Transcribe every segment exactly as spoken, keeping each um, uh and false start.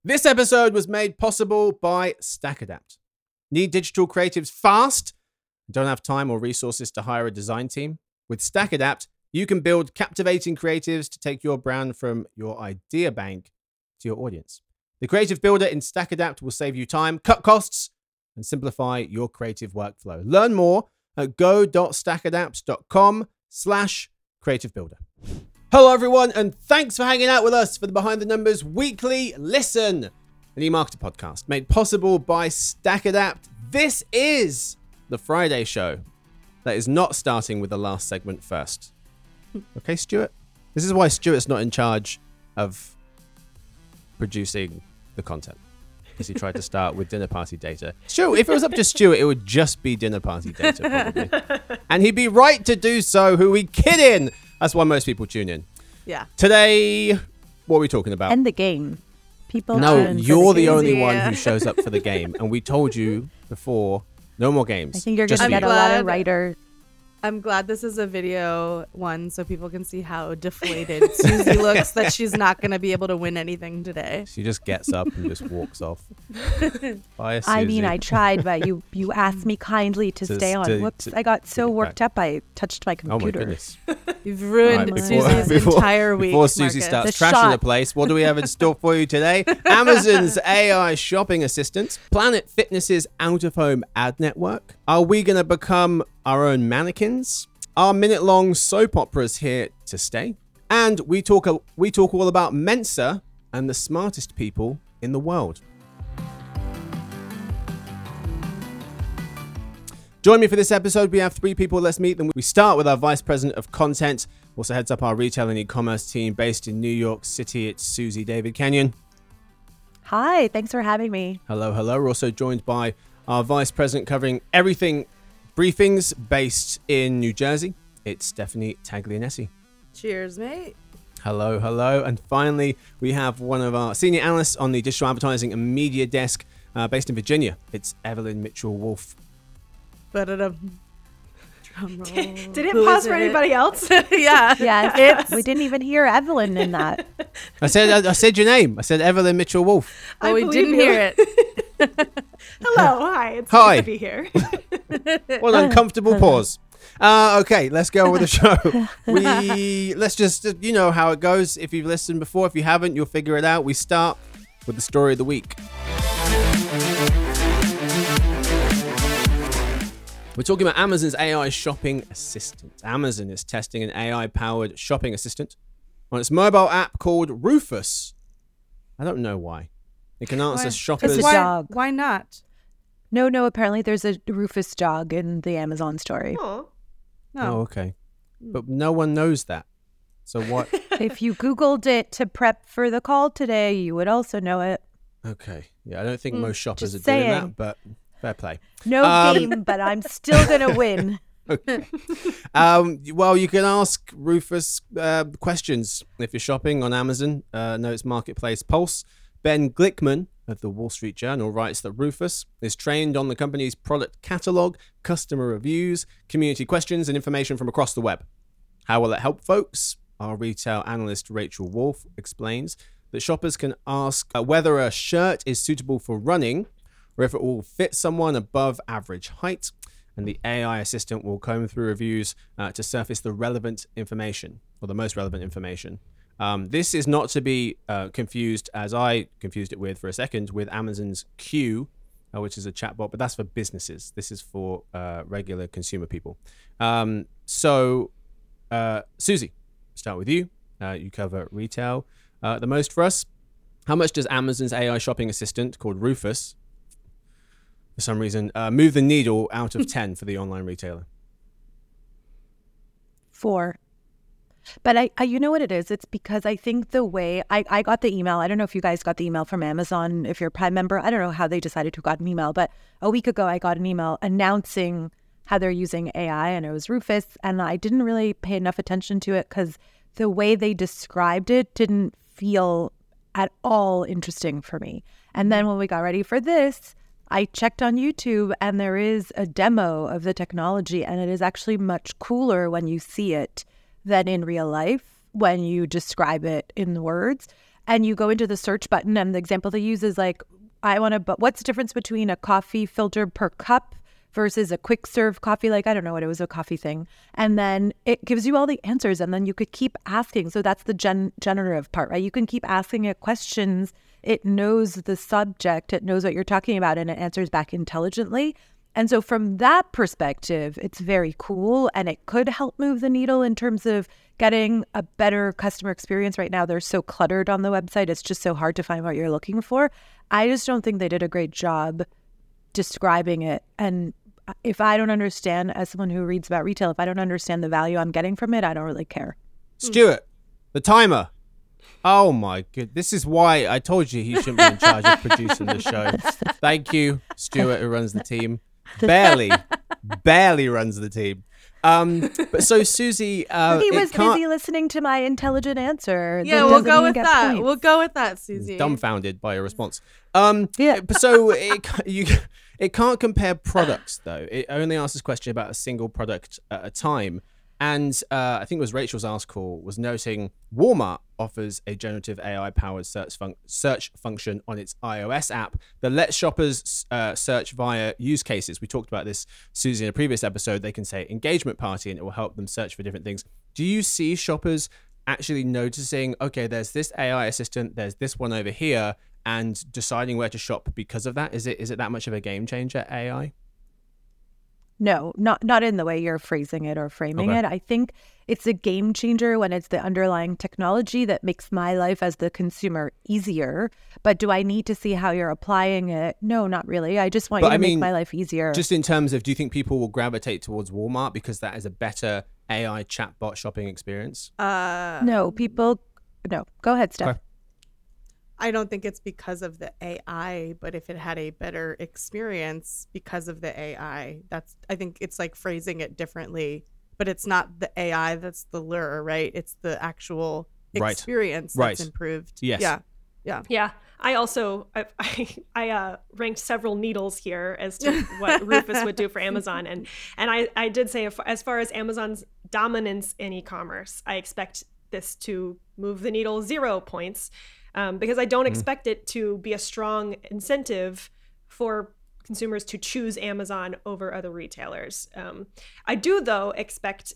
This episode was made possible by StackAdapt. Need digital creatives fast? Don't have time or resources to hire a design team? With StackAdapt, you can build captivating creatives to take your brand from your idea bank to your audience. The Creative Builder in StackAdapt will save you time, cut costs, and simplify your creative workflow. Learn more at go.stackadapt.com slash creative builder. Hello, everyone, and thanks for hanging out with us for the Behind the Numbers Weekly Listen, an e-marketer podcast made possible by StackAdapt. This is the Friday show that is not starting with the last segment first. Okay, Stuart? This is why Stuart's not in charge of producing the content, because he tried to start with dinner party data. Stuart, if it was up to Stuart, it would just be dinner party data, probably. And he'd be right to do so. Who are we kidding? That's why most people tune in. Yeah. Today, what are we talking about? And the game. People. No, you're the, the only yeah. one who shows up for the game. And we told you before, no more games. I think you're going Just to get you. a lot glad- of writer. I'm glad this is a video one so people can see how deflated Susie looks that she's not going to be able to win anything today. She just gets up and just walks off. Bye, I mean, Susie. I tried, but you you asked me kindly to To- stay on. to- Whoops! to- I got so get worked back. up, I touched my Oh my computer. goodness. You've ruined All right, Susie's before- entire week. Before Susie Marcus. starts The trashing shot. the place, what do we have in store for you today? Amazon's A I shopping assistant, Planet Fitness's out-of-home ad network. Are we going to become our own mannequins? Are minute-long soap operas here to stay? And we talk we talk all about Mensa and the smartest people in the world. Join me for this episode. We have three people. Let's meet them. We start with our Vice President of Content, also heads up our retail and e-commerce team based in New York City. It's Susie David Kenyon. Hi, thanks for having me. Hello, hello. We're also joined by our Vice President covering everything briefings based in New Jersey. It's Stephanie Taglianesi. Cheers, mate. Hello, hello. And finally, we have one of our senior analysts on the digital advertising and media desk uh, based in Virginia. It's Evelyn Mitchell-Wolf. Ba-da-dum. Drum roll. Did it Who pause is for it? anybody else? Yeah. Yes, It's- we didn't even hear Evelyn in that. I said I, I said your name. I said Evelyn Mitchell-Wolf. Oh, I we believe didn't you. hear it. Hello, hi. It's Hi. good to be here. What an uncomfortable pause. Uh, okay, let's go on with the show. We let's just uh, you know how it goes. If you've listened before, if you haven't, you'll figure it out. We start with the story of the week. We're talking about Amazon's A I shopping assistant. Amazon is testing an A I-powered shopping assistant on its mobile app called Rufus. I don't know why. It can answer Why? shoppers. It's a why, dog. Why not? No, no, apparently there's a Rufus dog in the Amazon story. Oh, No. Oh, okay. But no one knows that. So what? If you Googled it to prep for the call today, you would also know it. Okay. Yeah, I don't think most shoppers are just doing saying. that, but fair play. No Um, game, but I'm still going to win. Um, well, you can ask Rufus uh, questions if you're shopping on Amazon. Uh, no, it's Marketplace Pulse. Ben Glickman of the Wall Street Journal writes that Rufus is trained on the company's product catalog, customer reviews, community questions, and information from across the web. How will it help folks? Our retail analyst Rachel Wolf explains that shoppers can ask uh, whether a shirt is suitable for running or if it will fit someone above average height. And the A I assistant will comb through reviews uh, to surface the relevant information, or the most relevant information. Um, this is not to be uh, confused, as I confused it with for a second, with Amazon's Q, uh, which is a chatbot, but that's for businesses. This is for uh, regular consumer people. Um, so, uh, Susie, start with you. Uh, you cover retail uh, the most for us. How much does Amazon's A I shopping assistant, called Rufus, for some reason, uh, move the needle out of ten for the online retailer? Four. But I, I, you know what it is? It's because I think the way I, I got the email, I don't know if you guys got the email from Amazon, if you're a Prime member, I don't know how they decided to got an email, but a week ago I got an email announcing how they're using A I, and it was Rufus, and I didn't really pay enough attention to it because the way they described it didn't feel at all interesting for me. And then when we got ready for this, I checked on YouTube and there is a demo of the technology, and it is actually much cooler when you see it than in real life when you describe it in words. and you go into the search button, and the example they use is like, I want to, but what's the difference between a coffee filter per cup versus a quick serve coffee? Like, I don't know what it was, a coffee thing. And then it gives you all the answers, and then you could keep asking. So that's the gen- generative part, right? You can keep asking it questions. It knows the subject, it knows what you're talking about, and it answers back intelligently. And so from that perspective, it's very cool, and it could help move the needle in terms of getting a better customer experience. Right now, they're so cluttered on the website. It's just so hard to find what you're looking for. I just don't think they did a great job describing it. And if I don't understand, as someone who reads about retail, if I don't understand the value I'm getting from it, I don't really care. Stuart, the timer. Oh my good. This is why I told you he shouldn't be in charge of producing the show. Thank you, Stuart, who runs the team. Barely, barely runs the team. Um, but so Susie, uh, he it was can't- busy listening to my intelligent answer. Yeah, That we'll doesn't go mean with get that. points. We'll go with that, Susie. dumbfounded by your response. Um, Yeah. So it ca- you it can't compare products though. It only asks this question about a single product at a time. And uh, I think it was Rachel's article was noting Walmart offers a generative A I-powered search, fun- search function on its iOS app that lets shoppers uh, search via use cases. We talked about this, Susie, in a previous episode. They can say engagement party, and it will help them search for different things. Do you see shoppers actually noticing, okay, there's this A I assistant, there's this one over here, and deciding where to shop because of that? Is it is it that much of a game changer, A I? No, not not in the way you're phrasing it or framing Okay. it. I think it's a game changer when it's the underlying technology that makes my life as the consumer easier. But do I need to see how you're applying it? No, not really. I just want But you to I mean, make my life easier. Just in terms of, do you think people will gravitate towards Walmart because that is a better A I chatbot shopping experience? Uh, no, people. No, go ahead, Steph. Okay. I don't think it's because of the A I, but if it had a better experience because of the A I, that's, I think it's like phrasing it differently, but it's not the A I that's the lure, right? It's the actual Right. experience Right. that's improved. Yes. Yeah. Yeah. Yeah, I also I I, I uh, ranked several needles here as to what Rufus would do for Amazon, and and I I did say, as far as Amazon's dominance in e-commerce, I expect this to move the needle zero points, um, because I don't expect it to be a strong incentive for consumers to choose Amazon over other retailers. Um, I do, though, expect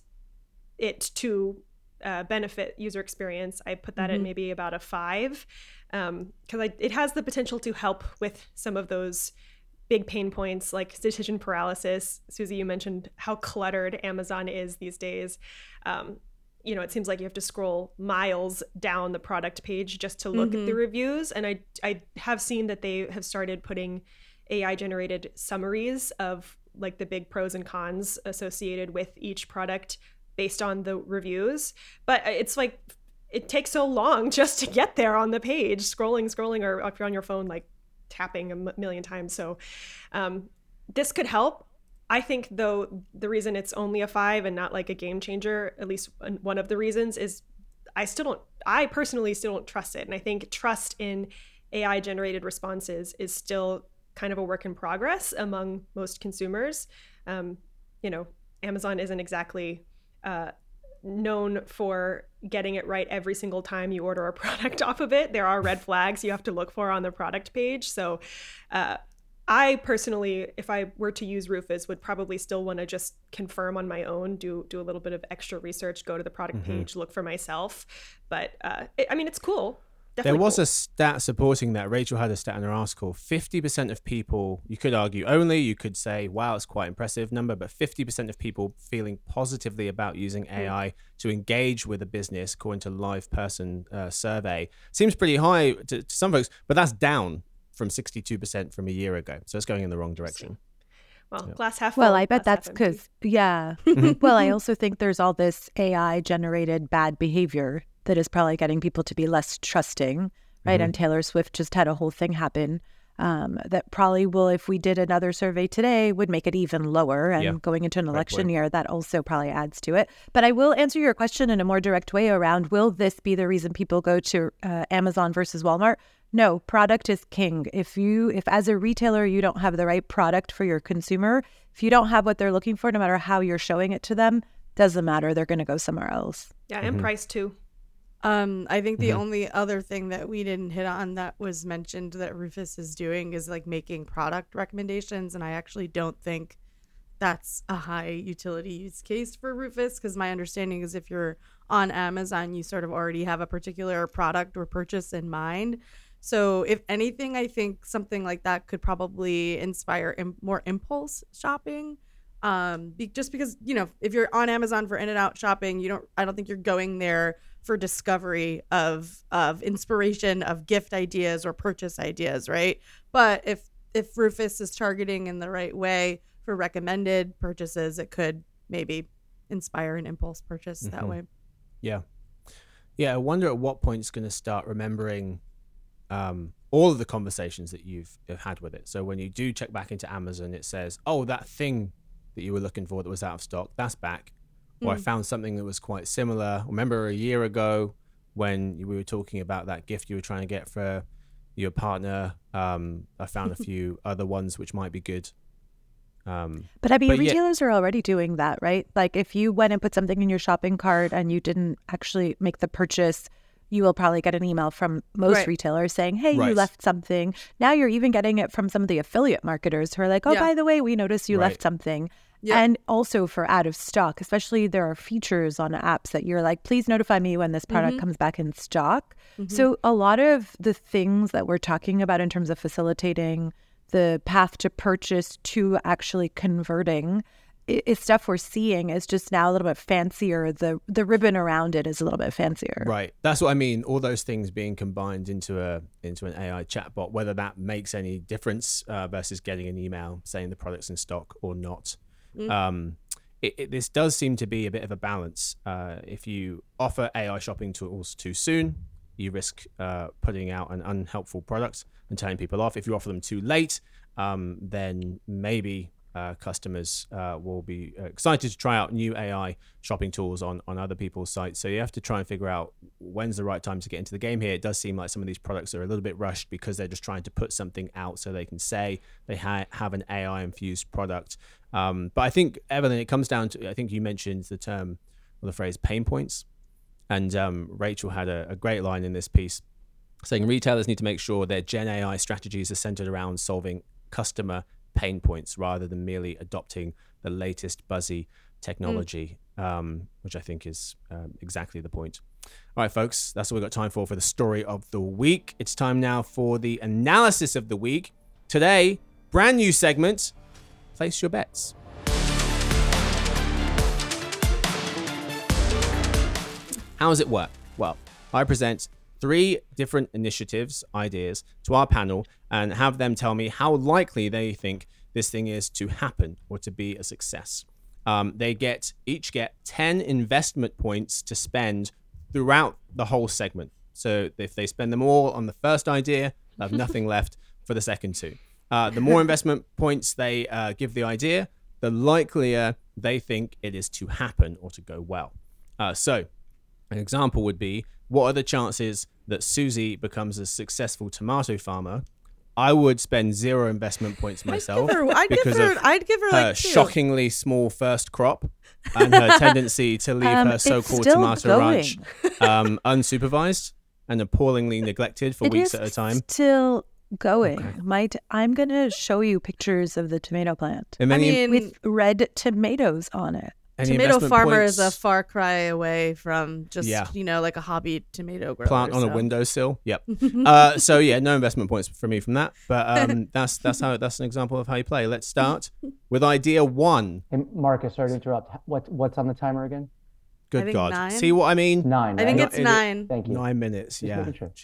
it to uh, benefit user experience. I put that at maybe about a five, um, because it has the potential to help with some of those big pain points like decision paralysis. Susie, you mentioned how cluttered Amazon is these days. Um, you know, it seems like you have to scroll miles down the product page just to look at the reviews. And I, I have seen that they have started putting A I generated summaries of like the big pros and cons associated with each product based on the reviews. But it's like, it takes so long just to get there on the page, scrolling, scrolling, or if you're on your phone, like tapping a m- million times. So um, this could help. I think, though, the reason it's only a five and not like a game changer, at least one of the reasons, is I still don't, I personally still don't trust it. And I think trust in A I generated responses is still kind of a work in progress among most consumers. Um, you know, Amazon isn't exactly uh, known for getting it right every single time you order a product off of it. There are red flags you have to look for on the product page. So uh, I personally, if I were to use Rufus, would probably still want to just confirm on my own, do do a little bit of extra research, go to the product Mm-hmm. page, look for myself. But uh, it, I mean, it's cool. There Definitely was cool. a stat supporting that. Rachel had a stat in her article. fifty percent of people, you could argue only, you could say, wow, it's quite an impressive number, but fifty percent of people feeling positively about using A I to engage with a business, according to Live Person uh, survey. Seems pretty high to, to some folks, but that's down from sixty-two percent from a year ago. So it's going in the wrong direction. Well, glass half full. Well, I bet glass that's half empty. because, yeah. Well, I also think there's all this A I generated bad behavior that is probably getting people to be less trusting, right? And Taylor Swift just had a whole thing happen um, that probably will, if we did another survey today, would make it even lower. And Yeah. going into an Right election point. year, that also probably adds to it. But I will answer your question in a more direct way around, will this be the reason people go to uh, Amazon versus Walmart? No, product is king. If you, if as a retailer, you don't have the right product for your consumer, if you don't have what they're looking for, no matter how you're showing it to them, doesn't matter. They're going to go somewhere else. Yeah, and price too. Um, I think the Mhm. only other thing that we didn't hit on that was mentioned that Rufus is doing is like making product recommendations. And I actually don't think that's a high utility use case for Rufus, because my understanding is if you're on Amazon, you sort of already have a particular product or purchase in mind. So if anything, I think something like that could probably inspire Im- more impulse shopping. Um, be- just because, you know, if you're on Amazon for in and out shopping, you don't, I don't think you're going there for discovery of, of inspiration, of gift ideas or purchase ideas. Right. But if, if Rufus is targeting in the right way for recommended purchases, it could maybe inspire an impulse purchase that Mhm. way. Yeah. Yeah. I wonder at what point it's going to start remembering um, all of the conversations that you've have had with it. So when you do check back into Amazon, it says, oh, that thing that you were looking for that was out of stock, that's back. Or I Mm. found something that was quite similar. Remember a year ago when we were talking about that gift you were trying to get for your partner? Um, I found a few other ones which might be good. Um, But I mean, But yeah- retailers are already doing that, right? Like if you went and put something in your shopping cart and you didn't actually make the purchase, you will probably get an email from most Right. retailers saying, hey, Right. you left something. Now you're even getting it from some of the affiliate marketers who are like, oh, Yeah. by the way, we noticed you Right. left something. Yeah. And also for out of stock, especially there are features on apps that you're like, please notify me when this product Mhm. comes back in stock. Mhm. So a lot of the things that we're talking about in terms of facilitating the path to purchase to actually converting i- is stuff we're seeing is just now a little bit fancier. The the ribbon around it is a little bit fancier. Right. That's what I mean. All those things being combined into a into an A I chatbot, whether that makes any difference uh, versus getting an email saying the product's in stock or not. Mm. Um, it, it, this does seem to be a bit of a balance. Uh, if you offer A I shopping tools too soon, you risk uh, putting out an unhelpful product and turning people off. If you offer them too late, um, then maybe uh, customers uh, will be excited to try out new A I shopping tools on, on other people's sites. So you have to try and figure out when's the right time to get into the game here. It does seem like some of these products are a little bit rushed because they're just trying to put something out so they can say they ha- have an A I infused product. Um, but I think, Evelyn, it comes down to, I think you mentioned the term or the phrase pain points. And um, Rachel had a, a great line in this piece saying retailers need to make sure their Gen A I strategies are centered around solving customer pain points rather than merely adopting the latest buzzy technology, mm. um, which I think is um, exactly the point. All right, folks, that's all we've got time for for the story of the week. It's time now for the analysis of the week. Today, brand new segment, Place Your Bets. How does it work? Well, I present three different initiatives, ideas to our panel and have them tell me how likely they think this thing is to happen or to be a success. Um, they get each get ten investment points to spend throughout the whole segment. So if they spend them all on the first idea, they have nothing left for the second two. Uh, the more investment points they uh, give the idea, the likelier they think it is to happen or to go well. Uh, so an example would be, what are the chances that Susie becomes a successful tomato farmer? I would spend zero investment points myself I'd give her, I'd give because her, of I'd give her her like two. shockingly small first crop and her tendency to leave Um, her it's so-called still tomato going. ranch um, unsupervised and appallingly neglected for It weeks is at a time. still going. Okay. Might I'm going to show you pictures of the tomato plant And I many, mean, with red tomatoes on it. any tomato investment farmer points, is a far cry away from just, Yeah. you know, like a hobby tomato grower. plant on so. a windowsill. Yep. Uh, so yeah, no investment points for me from that. But um, that's that's how that's an example of how you play. Let's start with idea one. Hey, Marcus, sorry to interrupt. What, what's on the timer again? Good think God. nine? See what I mean? Nine, I think right? it's It- nine. Thank you. Nine minutes. Just Yeah. making sure.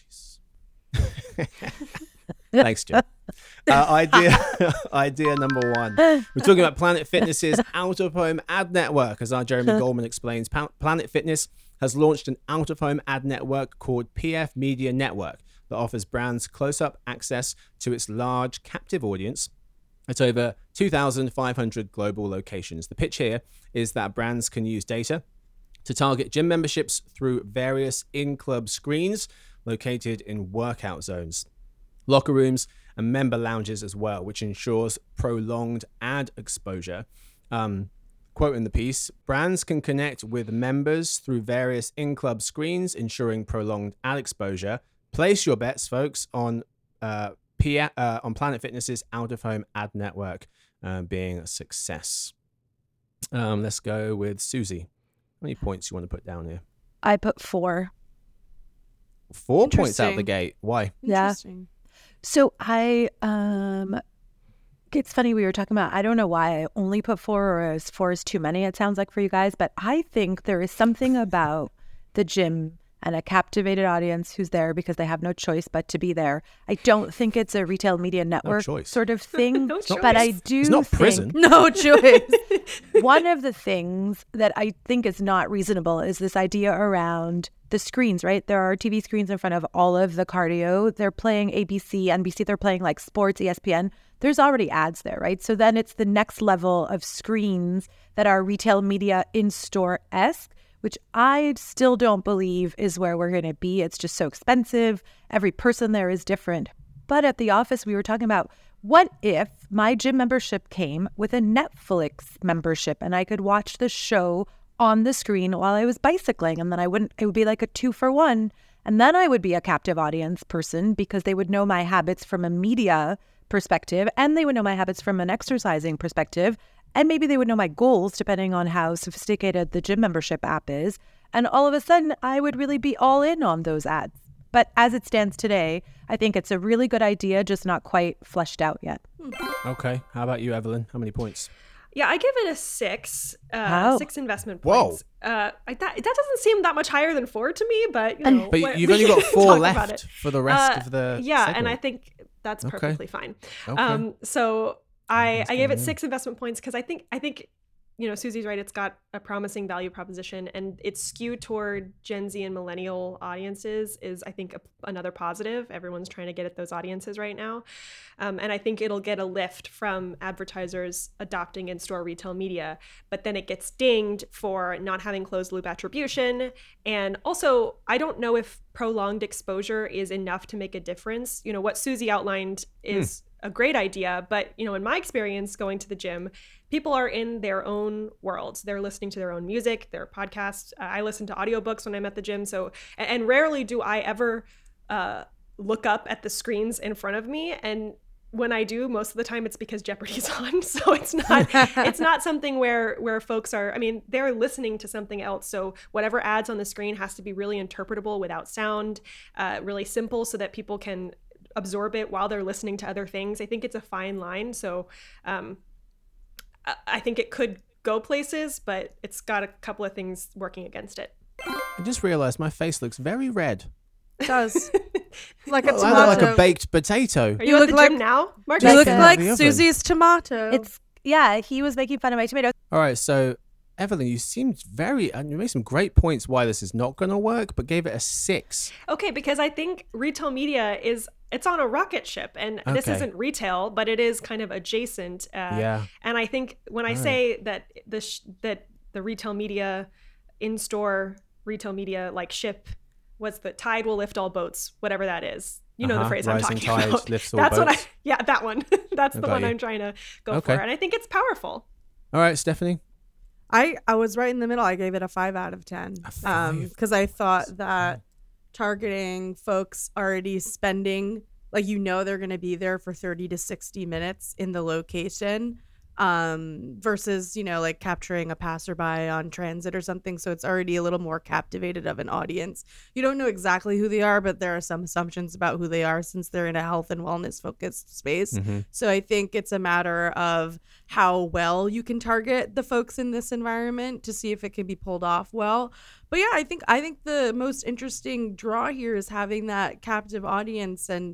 Jeez. Thanks, Jim. Uh, idea idea number one. We're talking about Planet Fitness's out-of-home ad network. As our Jeremy Goldman explains, Pa- Planet Fitness has launched an out-of-home ad network called P F Media Network that offers brands close-up access to its large captive audience at over two thousand five hundred global locations. The pitch here is that brands can use data to target gym memberships through various in-club screens located in workout zones, locker rooms, and member lounges as well, which ensures prolonged ad exposure. Um, quote in the piece, brands can connect with members through various in-club screens, ensuring prolonged ad exposure. Place your bets, folks, on uh, P- uh, on Planet Fitness's out-of-home ad network uh, being a success. Um, let's go with Susie. How many points you want to put down here? I put four. Four points out the Interesting. gate. Why? Yeah. Interesting. So I, um, it's funny we were talking about, I don't know why I only put four or is four is too many, it sounds like for you guys, but I think there is something about the gym and a captivated audience who's there because they have no choice but to be there. I don't think it's a retail media network choice. sort of thing, No but I choice. do It's not think prison. No choice. one of the things that I think is not reasonable is this idea around the screens, right? There are T V screens in front of all of the cardio. They're playing A B C, N B C, they're playing like sports, E S P N. There's already ads there, right? So then it's the next level of screens that are retail media in-store-esque, which I still don't believe is where we're going to be. It's just so expensive. Every person there is different. But at the office, we were talking about, what if my gym membership came with a Netflix membership and I could watch the show on the screen while I was bicycling, and then I wouldn't, it would be like a two for one. And then I would be a captive audience person because they would know my habits from a media perspective, and they would know my habits from an exercising perspective. And maybe they would know my goals depending on how sophisticated the gym membership app is. And all of a sudden, I would really be all in on those ads. But as it stands today, I think it's a really good idea, just not quite fleshed out yet. Okay. How about you, Evelyn? How many points? Yeah, I give it a six. Uh, Wow. Six investment Whoa. points. Uh, I, that, that doesn't seem that much higher than four to me, but you And- know, But what- you've we only can got four talk about left it. for the rest Uh, of the yeah, and I segment. think that's Okay. perfectly fine. Okay. Um, so I Let's I go gave it in. six investment points because I think I think you know Susie's right. It's got a promising value proposition, and it's skewed toward Gen Z and millennial audiences. Is I think a, another positive. Everyone's trying to get at those audiences right now, um, and I think it'll get a lift from advertisers adopting in-store retail media. But then it gets dinged for not having closed loop attribution, and also I don't know if prolonged exposure is enough to make a difference. You know what Susie outlined is a great idea, but you know, in my experience going to the gym, people are in their own worlds. They're listening to their own music, their podcasts. Uh, I listen to audiobooks when I'm at the gym. So, and, and rarely do I ever uh, look up at the screens in front of me. And when I do, most of the time it's because Jeopardy's on. So it's not it's not something where where folks are, I mean, they're listening to something else. So whatever ads on the screen has to be really interpretable without sound, uh, really simple so that people can absorb it while they're listening to other things. I think it's a fine line. So um, I, I think it could go places, but it's got a couple of things working against it. I just realised my face looks very red. It does. Like a I look like tomato. a baked potato. Are You you, look at the like- gym now, Mark? You Like look a- like the oven. Susie's tomato. It's, yeah, he was making fun of my tomato. All right, so Evelyn, you seemed very, and you made some great points why this is not going to work, but gave it a six. Okay, because I think retail media is it's on a rocket ship, and this Okay. isn't retail, but it is kind of adjacent. Uh, Yeah. And I think when I Right. say that the sh- that the retail media, in-store retail media like ship, was the tide will lift all boats, whatever that is. You know Uh-huh. the phrase Rising I'm talking tide about. lifts all That's what I. boats. Yeah, that one. That's I the got one you. I'm trying to go Okay. for, and I think it's powerful. All right, Stephanie. I, I was right in the middle. I gave it a five out of ten. A five? Because I thought that targeting folks already spending, like, you know, they're going to be there for thirty to sixty minutes in the location um, versus, you know, like capturing a passerby on transit or something. So it's already a little more captivated of an audience. You don't know exactly who they are, but there are some assumptions about who they are since they're in a health and wellness focused space. Mhm. So I think it's a matter of how well you can target the folks in this environment to see if it can be pulled off well. But yeah, I think I think the most interesting draw here is having that captive audience, and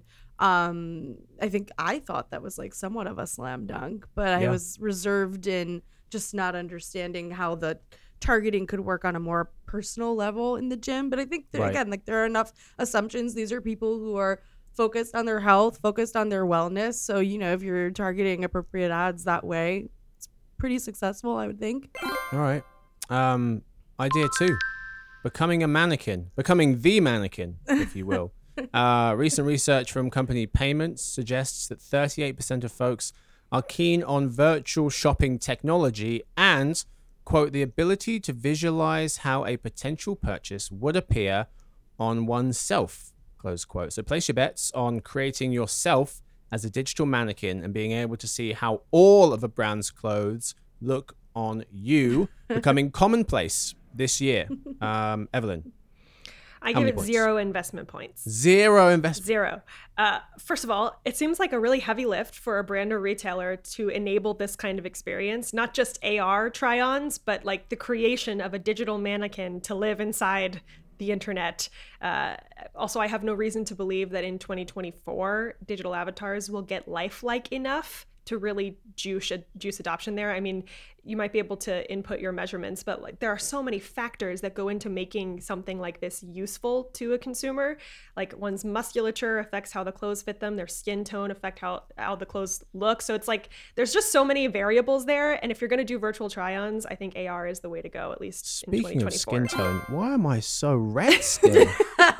um I think I thought that was like somewhat of a slam dunk, but I Yeah. was reserved in just not understanding how the targeting could work on a more personal level in the gym. But I think that, Right. again, like, there are enough assumptions. These are people who are focused on their health, focused on their wellness. So, you know, if you're targeting appropriate ads that way, it's pretty successful, I would think. All right. Um, idea two. Becoming a mannequin. Becoming the mannequin, if you will. uh, recent research from company Payments suggests that thirty-eight percent of folks are keen on virtual shopping technology and, quote, the ability to visualize how a potential purchase would appear on oneself, close quote. So place your bets on creating yourself as a digital mannequin and being able to see how all of a brand's clothes look on you, becoming commonplace this year. Um, Evelyn. I How give many it points? zero investment points. Zero investment. Zero. Uh, first of all, it seems like a really heavy lift for a brand or retailer to enable this kind of experience, not just A R try-ons, but like the creation of a digital mannequin to live inside the internet. Uh, also, I have no reason to believe that in twenty twenty-four, digital avatars will get lifelike enough to really juice juice adoption there. I mean, you might be able to input your measurements, but like there are so many factors that go into making something like this useful to a consumer. Like one's musculature affects how the clothes fit them, their skin tone affect how, how the clothes look. So it's like there's just so many variables there. And if you're going to do virtual try-ons, I think A R is the way to go, at least in twenty twenty-four. Speaking of skin tone, why am I so red still?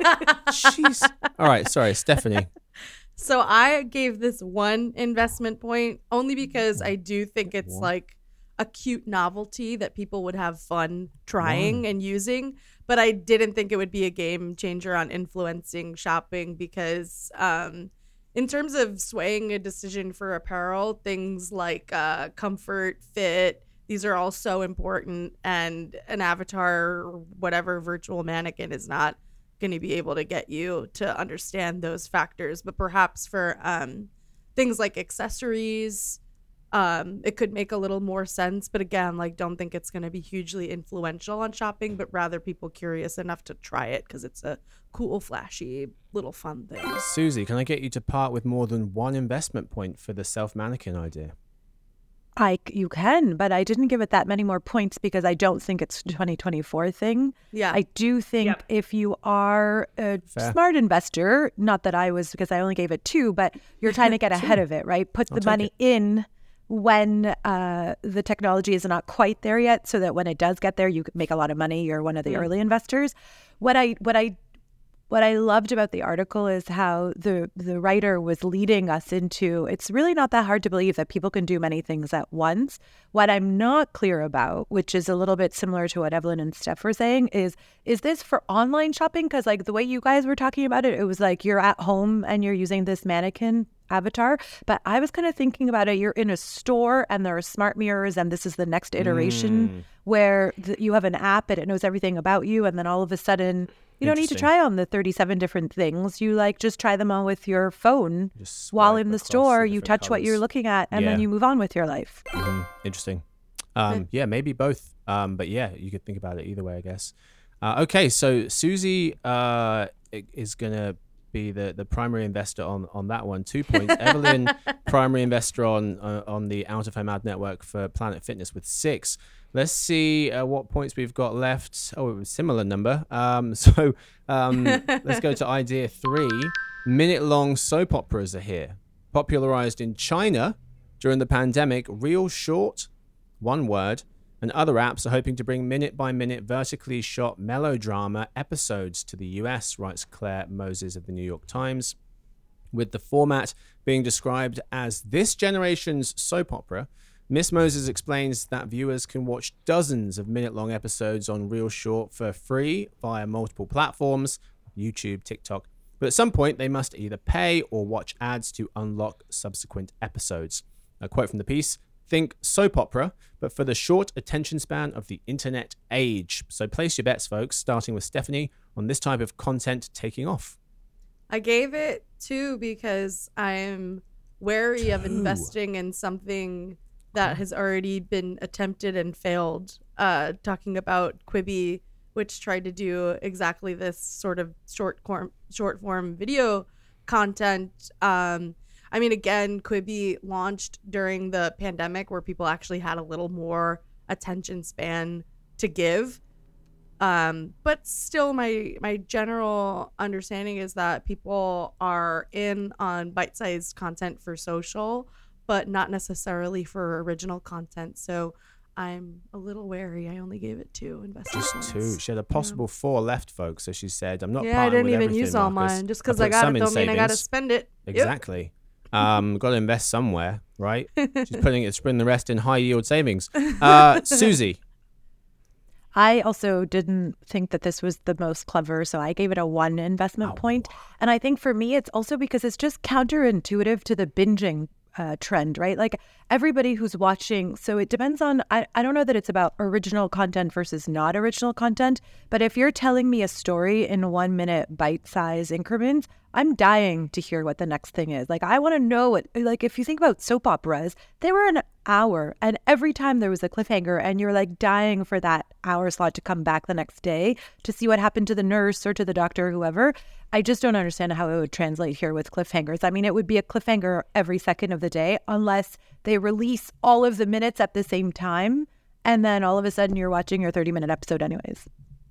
Jeez. All right, sorry, Stephanie. So I gave this one investment point only because I do think it's like a cute novelty that people would have fun trying and using. But I didn't think it would be a game changer on influencing shopping because um, in terms of swaying a decision for apparel, things like uh, comfort, fit, these are all so important. And an avatar or whatever virtual mannequin is not going to be able to get you to understand those factors. But perhaps for um, things like accessories, um, it could make a little more sense. But again, like, don't think it's going to be hugely influential on shopping, but rather people curious enough to try it because it's a cool, flashy, little fun thing. Susie, can I get you to part with more than one investment point for the self-mannequin idea? I, you can, but I didn't give it that many more points because I don't think it's a twenty twenty-four thing. Yeah. I do think Yep. if you are a Fair. smart investor, not that I was because I only gave it two, but you're trying to get ahead of it, right? Put the take money it. in when uh, the technology is not quite there yet, so that when it does get there, you could make a lot of money. You're one of the early investors. What I what I What I loved about the article is how the the writer was leading us into, it's really not that hard to believe that people can do many things at once. What I'm not clear about, which is a little bit similar to what Evelyn and Steph were saying, is, is this for online shopping? Because like the way you guys were talking about it, it was like you're at home and you're using this mannequin avatar. But I was kind of thinking about it, you're in a store and there are smart mirrors and this is the next iteration Mm. where the, you have an app and it knows everything about you, and then all of a sudden you don't need to Interesting. try on the thirty-seven different things. You like just try them on with your phone Just while swipe in the across store. the You different touch what you're colours. looking at and then Yeah. you move on with your life. Mhm. Interesting. Um, yeah, maybe both. Um, but yeah, you could think about it either way, I guess. Uh, okay, so Susie uh, i- is going to be the, the primary investor on, on that one. Two points. Evelyn, primary investor on uh, on the Out of Home Ad Network for Planet Fitness with six. Let's see uh, what points we've got left. Oh, it was a similar number. Um, so um, let's go to idea three. Minute-long soap operas are here. Popularized in China during the pandemic, Real Short, one word, and other apps are hoping to bring minute-by-minute vertically shot melodrama episodes to the U S, writes Claire Moses of the New York Times. With the format being described as this generation's soap opera, Miss Moses explains that viewers can watch dozens of minute-long episodes on Real Short for free via multiple platforms, YouTube, TikTok, but at some point they must either pay or watch ads to unlock subsequent episodes. A quote from the piece: think soap opera, but for the short attention span of the internet age. So place your bets, folks, starting with Stephanie, on this type of content taking off. I gave it two because I'm wary of Two. investing in something that has already been attempted and failed. Uh, talking about Quibi, which tried to do exactly this sort of short form, short form video content. Um, I mean, again, Quibi launched during the pandemic where people actually had a little more attention span to give. Um, but still, my my general understanding is that people are in on bite-sized content for social, but not necessarily for original content. So I'm a little wary. I only gave it two investment Just points. two. She had a possible four left, folks. So she said, I'm not Yeah, I parting didn't with even everything, use all Marcus. mine. Just I because I, put got some it in don't mean I got to savings." spend it. Yep. Exactly. Um, got to invest somewhere, right? She's putting it, spreading the rest in high yield savings. Uh, Susie, I also didn't think that this was the most clever, so I gave it a one investment Oh. point. And I think for me, it's also because it's just counterintuitive to the binging uh, trend, right? Like everybody who's watching, so it depends on, I, I don't know that it's about original content versus not original content, but if you're telling me a story in one minute bite-size increments, I'm dying to hear what the next thing is. Like, I want to know what, like, if you think about soap operas, they were an hour, and every time there was a cliffhanger, and you're like dying for that hour slot to come back the next day to see what happened to the nurse or to the doctor or whoever. I just don't understand how it would translate here with cliffhangers. I mean, it would be a cliffhanger every second of the day unless they release all of the minutes at the same time, and then all of a sudden you're watching your thirty minute episode anyways.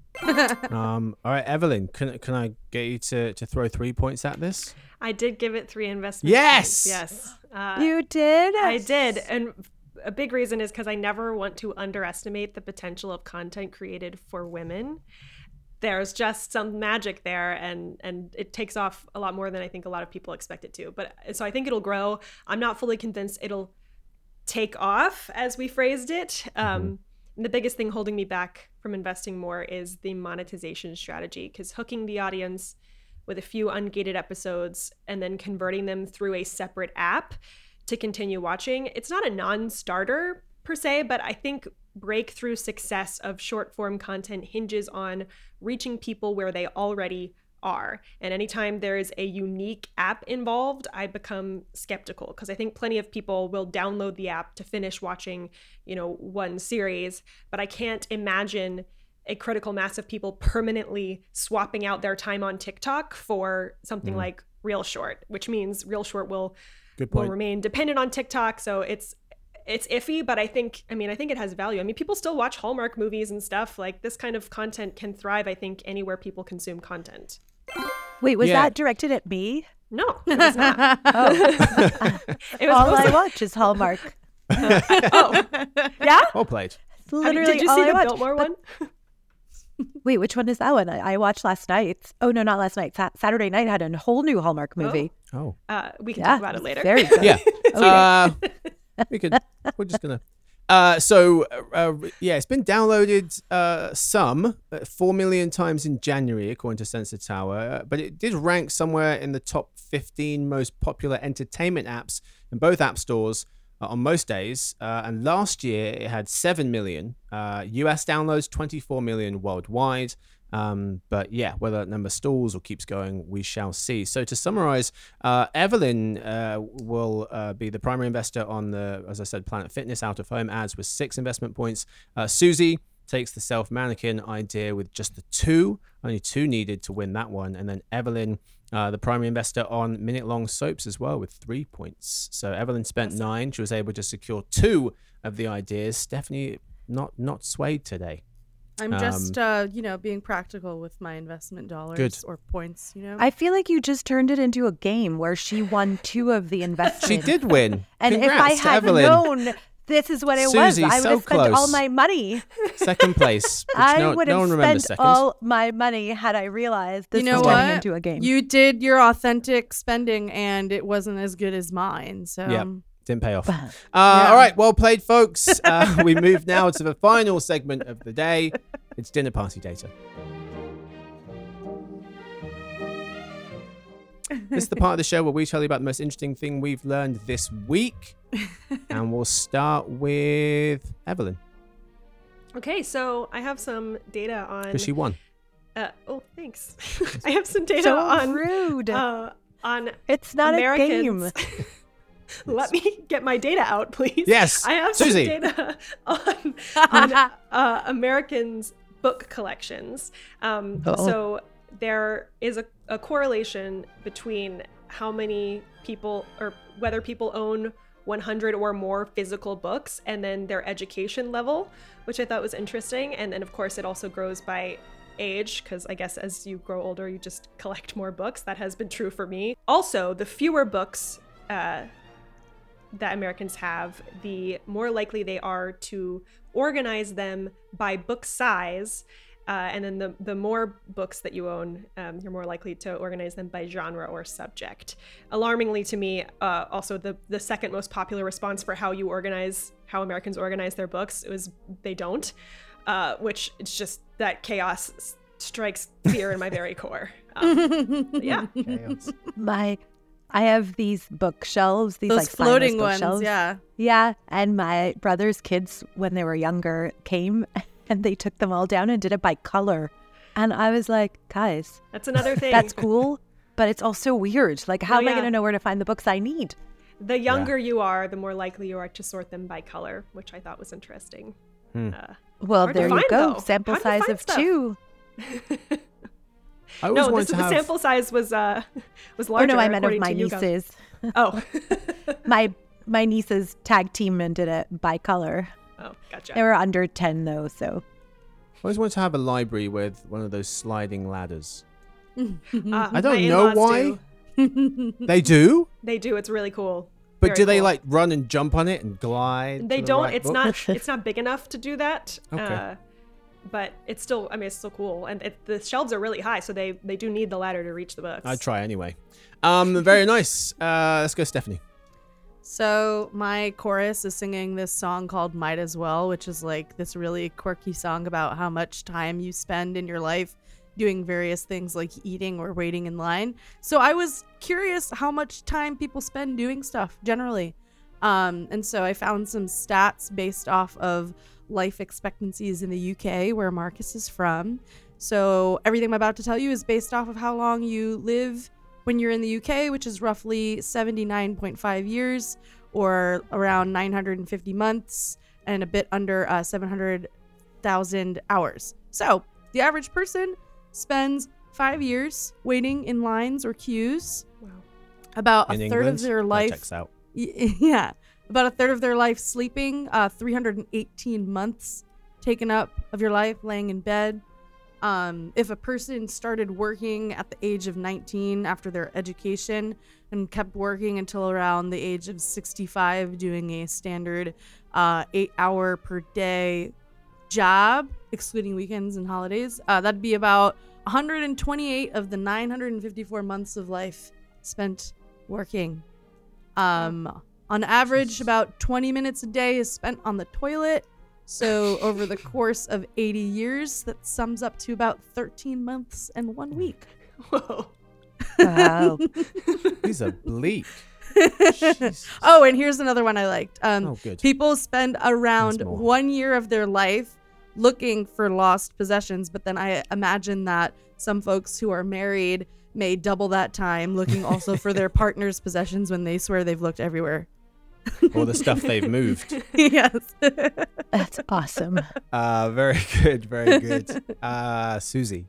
Um, all right, Evelyn, can can I get you to, to throw three points at this? I did give it three investment Yes! points. Yes. Uh, You did? I did. And a big reason is because I never want to underestimate the potential of content created for women. There's just some magic there, and and it takes off a lot more than I think a lot of people expect it to. But so I think it'll grow. I'm not fully convinced it'll take off, as we phrased it. Um, and the biggest thing holding me back from investing more is the monetization strategy, because hooking the audience with a few ungated episodes and then converting them through a separate app to continue watching, it's not a non-starter per se, but I think breakthrough success of short form content hinges on reaching people where they already are. And anytime there is a unique app involved, I become skeptical, because I think plenty of people will download the app to finish watching, you know, one series, but I can't imagine a critical mass of people permanently swapping out their time on TikTok for something Mm. like Real Short, which means Real Short will Good will point. remain dependent on TikTok. So it's it's iffy, but I think, I mean, I think it has value. I mean, people still watch Hallmark movies and stuff. Like, this kind of content can thrive, I think, anywhere people consume content. Wait, was Yeah. that directed at me? No, it was not. Oh. It was All supposed I to- watch is Hallmark. oh, yeah? Well played. It's Have you- literally Did you all see I the watch. Biltmore But- one? Wait, which one is that one? I, I watched last night. Oh, no, not last night. Sa- Saturday night had a whole new Hallmark movie. Oh. Uh, we can Yeah, talk about it it's later. Very good. Yeah. Okay. Uh, we could. We're just gonna. Uh, so uh, yeah, it's been downloaded uh, some uh, four million times in January, according to Sensor Tower. Uh, but it did rank somewhere in the top fifteen most popular entertainment apps in both app stores uh, on most days. Uh, and last year it had seven million uh, U S downloads, twenty-four million worldwide. Um, but yeah, whether that number stalls or keeps going, we shall see. So to summarize, uh, Evelyn uh, will uh, be the primary investor on the, as I said, Planet Fitness out of home ads with six investment points. Uh, Susie takes the self mannequin idea with just the two, only two needed to win that one. And then Evelyn, uh, the primary investor on minute long soaps as well with three points. So Evelyn spent nine. She was able to secure two of the ideas. Stephanie, not not swayed today. I'm Um, just, uh, you know, being practical with my investment dollars Good. or points, you know. I feel like you just turned it into a game where she won two of the investments. She did win. And Congrats if I to had Evelyn. known this is what it was, Susie, I would so have spent all close. my money. Second place. Which I no, would no have one remembers spent second. all my money had I realized this you know was turning what? into a game. You did your authentic spending, and it wasn't as good as mine. So Yep. Didn't pay off. Uh, Yeah. All right, well played, folks. Uh, we move now to the final segment of the day. It's dinner party data. This is the part of the show where we tell you about the most interesting thing we've learned this week. And we'll start with Evelyn, Okay, so I have some data on. because she won. Uh, oh, thanks. I have some data so on rude. uh, on it's not Americans. a game. Let me get my data out, please. Yes, I have Susie. some data on, on uh, Americans' book collections. Um, Uh-oh. so there is a, a correlation between how many people, or whether people own one hundred or more physical books, and then their education level, which I thought was interesting. And then, of course, it also grows by age, because I guess as you grow older, you just collect more books. That has been true for me. Also, the fewer books uh, that Americans have, the more likely they are to organize them by book size. Uh, and then the, the more books that you own, um, you're more likely to organize them by genre or subject. Alarmingly to me, uh, also the, the second most popular response for how you organize, how Americans organize their books, it was they don't. uh, which it's just that chaos s- strikes fear in my very core. Um, yeah. Chaos. My, I have these bookshelves, these Those like floating spineless ones, bookshelves. yeah. Yeah, and my brother's kids, when they were younger, came and they took them all down and did it by color. And I was like, guys, That's another thing. that's cool, but it's also weird. Like, how Oh, am I yeah. going to know where to find the books I need? The younger you are, the more likely you are to sort them by color, which I thought was interesting. Hmm. Uh, Well, Hard to there you find, go. though. Sample How do you size find of stuff? two. I always no, wanted this, to the have. sample size was uh, was Oh, larger. no, I meant of according my to YouGov. nieces. Oh. my my nieces tag team and did it by color. Oh, gotcha. They were under ten, though, so. I always wanted to have a library with one of those sliding ladders. Uh, I don't my know in-laws why. do. They do, They do. It's really cool. but Very do they cool. like run and jump on it and glide? They to the don't. right It's book? not. It's not big enough to do that. Okay. Uh, but it's still. I mean, it's still cool, and it, the shelves are really high, so they they do need the ladder to reach the books. I'd try anyway. Um, very nice. Uh, let's go, Stephanie. So my chorus is singing this song called Might As Well, which is like this really quirky song about how much time you spend in your life doing various things like eating or waiting in line. So I was curious how much time people spend doing stuff generally. Um, and so I found some stats based off of life expectancies in the U K, where Marcus is from. So everything I'm about to tell you is based off of how long you live when you're in the U K, which is roughly seventy-nine point five years or around nine hundred fifty months and a bit under uh, seven hundred thousand hours. So the average person spends five years waiting in lines or queues. Wow. About In a third England, of their that life. checks out. Y- Yeah. About a third of their life sleeping, uh, three hundred eighteen months taken up of your life laying in bed. Um, if a person started working at the age of nineteen after their education and kept working until around the age of sixty-five, doing a standard uh, eight hour per day job, excluding weekends and holidays, uh, that'd be about one hundred twenty-eight of the nine hundred fifty-four months of life spent working. Um, on average, about twenty minutes a day is spent on the toilet. So over the course of eighty years, that sums up to about thirteen months and one week. Whoa. Wow. These are bleak. Oh, and here's another one I liked. Um, Oh, good. People spend around There's more. one year of their life looking for lost possessions, but then I imagine that some folks who are married may double that time looking also for their partner's possessions when they swear they've looked everywhere. All the stuff they've moved. Yes. That's awesome. Uh, very good. Very good. Uh, Susie.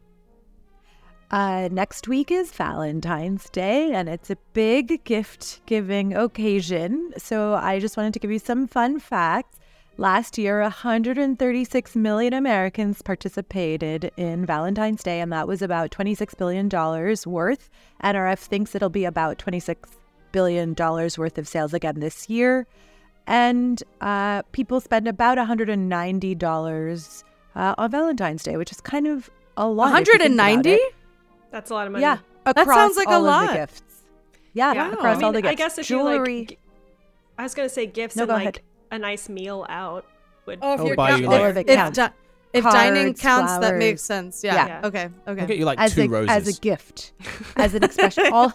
Uh, next week is Valentine's Day, and it's a big gift giving occasion. So I just wanted to give you some fun facts. Last year, one hundred thirty-six million Americans participated in Valentine's Day, and that was about twenty-six billion dollars worth. N R F thinks it'll be about twenty-six billion dollars worth of sales again this year. And uh, people spend about one hundred ninety dollars uh, on Valentine's Day, which is kind of a lot. if you think one hundred ninety? about it. That's a lot of money. Yeah, That across sounds like a all of lot. the gifts. Yeah, Yeah. across I mean, all the gifts. I guess if jewelry. you like, g- I was gonna say gifts No, and go like ahead. a nice meal out would. Oh, if Oh, you're buy count- you, if, like- All of it if, counts. di- if dining Cards, counts, that flowers. makes sense. Yeah. Yeah. Okay. I'll Okay. get you like as two a, roses. as a gift, as an expression. All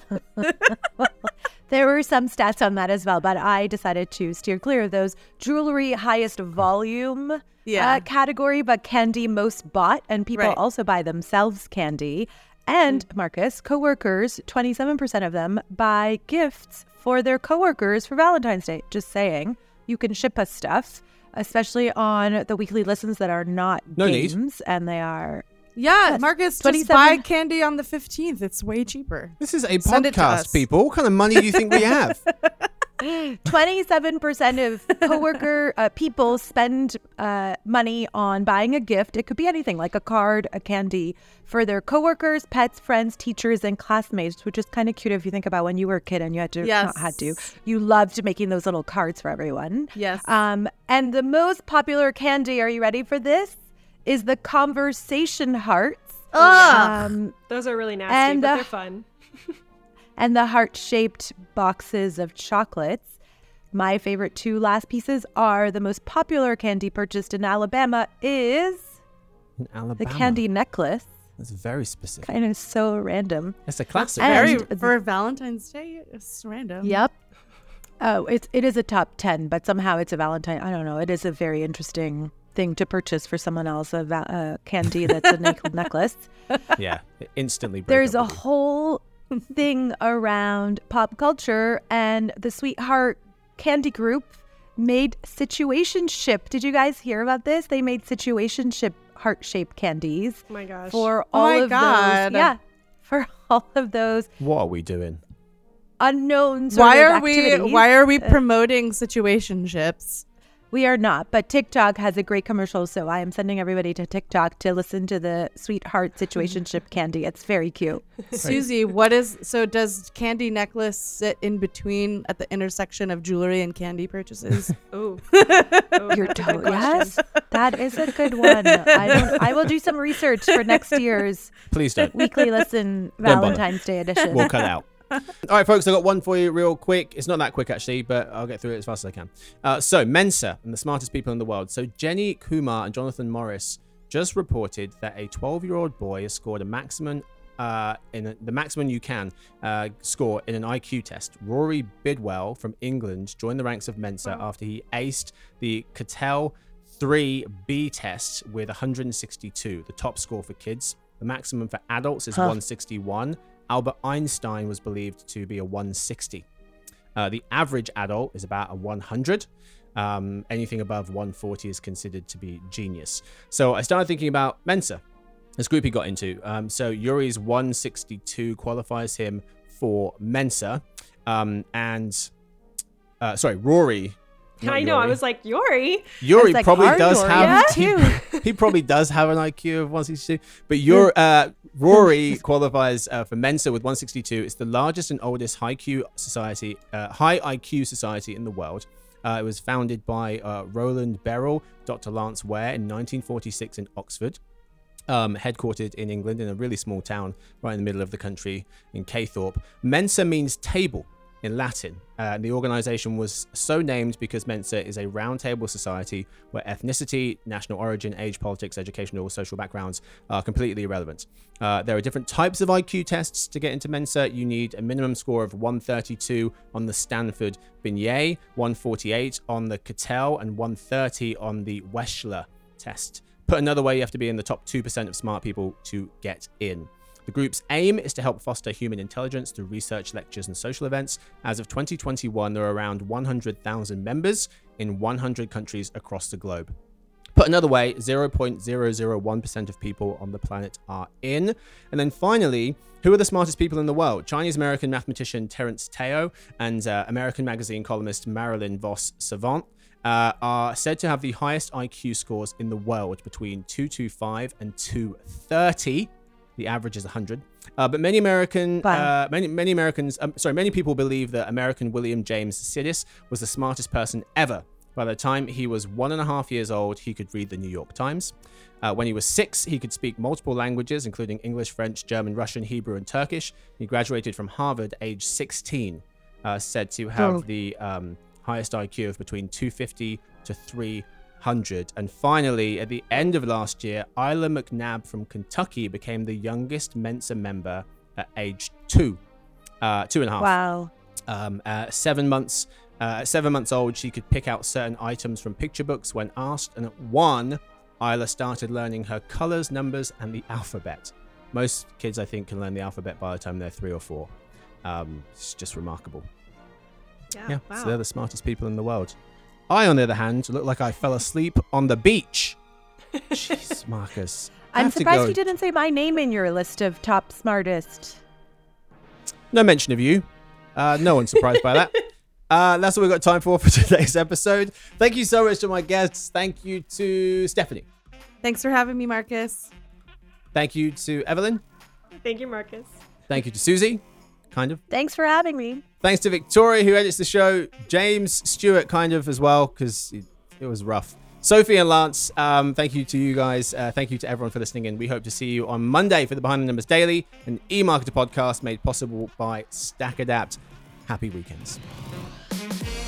there were some stats on that as well, but I decided to steer clear of those. Jewelry highest volume Yeah. uh, category, but candy most bought, and people Right. also buy themselves candy. And Marcus, coworkers, twenty-seven percent of them buy gifts for their coworkers for Valentine's Day. Just saying, you can ship us stuff, especially on the weekly listens that are not No need. games, and they are. Yeah, Yes. Marcus, just twenty-seven buy candy on the fifteenth. It's way cheaper. This is a Send it to podcast, us. people. What kind of money do you think we have? twenty-seven percent of coworker uh, people spend uh, money on buying a gift. It could be anything like a card, a candy for their coworkers, pets, friends, teachers, and classmates, which is kind of cute if you think about when you were a kid and you had to, Yes. not had to, you loved making those little cards for everyone. Yes. Um, and the most popular candy, are you ready for this? Is the conversation hearts. Ugh. Um, Those are really nasty, And, but uh, they're fun. and the heart-shaped boxes of chocolates. My favorite two last pieces are the most popular candy purchased in Alabama is In The Alabama. candy necklace. That's very specific. Kind of so random. It's a classic. And- Very for Valentine's Day. It's random. Yep. Oh, it's it is a top ten, but somehow it's a Valentine. I don't know. It is a very interesting thing to purchase for someone else. A va- uh, candy that's a neck- necklace. Yeah, it instantly. break There's a up with you. whole thing around pop culture, and the Sweetheart Candy Group made Situationship. Did you guys hear about this? They made Situationship heart-shaped candies Oh my gosh. for Oh all my of God. those. Yeah, for all of those What are we doing? unknown sort Why of are we? activities. Why are we promoting situationships? We are not, but TikTok has a great commercial, so I am sending everybody to TikTok to listen to the Sweetheart Situationship candy. It's very cute. Susie, what is so? Does candy necklace sit in between at the intersection of jewelry and candy purchases? Oh, You're that's a good totally question. yes. That is a good one. I don't. I will do some research for next year's Please don't. weekly listen bother. Valentine's Day edition. We'll cut out. All right, folks, I got one for you real quick. It's not that quick, actually, but I'll get through it as fast as I can. Uh, so, Mensa and the smartest people in the world. So, Jenny Kumar and Jonathan Morris just reported that a twelve-year-old boy has scored a maximum, uh, in a, the maximum you can uh, score in an I Q test. Rory Bidwell from England joined the ranks of Mensa Wow. after he aced the Cattell three B test with one hundred sixty-two, the top score for kids. The maximum for adults is Huh. one sixty-one. Albert Einstein was believed to be a one sixty. Uh, the average adult is about a one hundred. Um, anything above one forty is considered to be genius. So I started thinking about Mensa, this group he got into. Um, so Yuri's one sixty-two qualifies him for Mensa. Um, and, uh, sorry, Rory. not I know. I Yuri. was like, Yuri. Yuri like, probably our does Yuri, have yeah. he, he probably does have an I Q of one sixty-two, but your uh, Rory qualifies uh, for Mensa with one sixty-two. It's the largest and oldest high Q society, uh, high I Q society in the world. Uh, it was founded by uh, Roland Beryl, Doctor Lance Ware in nineteen forty-six in Oxford. Um, headquartered in England in a really small town right in the middle of the country in Caythorpe. Mensa means table in Latin. Uh, the organization was so named because Mensa is a roundtable society where ethnicity, national origin, age, politics, educational, social backgrounds are completely irrelevant. Uh, there are different types of I Q tests to get into Mensa. You need a minimum score of one thirty-two on the Stanford Binet, one forty-eight on the Cattell, and one thirty on the Wechsler test. Put another way, you have to be in the top two percent of smart people to get in. The group's aim is to help foster human intelligence through research, lectures, and social events. As of twenty twenty-one, there are around one hundred thousand members in one hundred countries across the globe. Put another way, zero point zero zero one percent of people on the planet are in. And then finally, who are the smartest people in the world? Chinese-American mathematician Terence Teo and uh, American magazine columnist Marilyn Vos Savant uh, are said to have the highest I Q scores in the world, between two twenty-five and two thirty. The average is one hundred. Uh, but many American, Wow. uh, many many Americans, um, sorry, many people believe that American William James Sidis was the smartest person ever. By the time he was one and a half years old, he could read the New York Times. Uh, when he was six, he could speak multiple languages, including English, French, German, Russian, Hebrew, and Turkish. He graduated from Harvard age sixteen, uh, said to have Oh. the um, highest I Q of between two fifty to three hundred. And finally, at the end of last year, Isla McNabb from Kentucky became the youngest Mensa member at age two, uh, two and a half. Wow. Um, uh, seven months, uh, at seven months old, she could pick out certain items from picture books when asked. And at one, Isla started learning her colors, numbers, and the alphabet. Most kids, I think, can learn the alphabet by the time they're three or four. Um, it's just remarkable. Yeah. Yeah, wow. so they're the smartest people in the world. I, on the other hand, look like I fell asleep on the beach. Jeez, Marcus. I I'm have to surprised go. you didn't say my name in your list of top smartest. No mention of you. Uh, no one's surprised by that. Uh, that's all we've got time for for today's episode. Thank you so much to my guests. Thank you to Stephanie. Thanks for having me, Marcus. Thank you to Evelyn. Thank you, Marcus. Thank you to Susie. Kind of. Thanks for having me. Thanks to Victoria, who edits the show. James Stewart, kind of as well, because it, it was rough. Sophie and Lance, um, thank you to you guys. Uh, thank you to everyone for listening in. We hope to see you on Monday for the Behind the Numbers Daily, an e-marketer podcast made possible by StackAdapt. Happy weekends.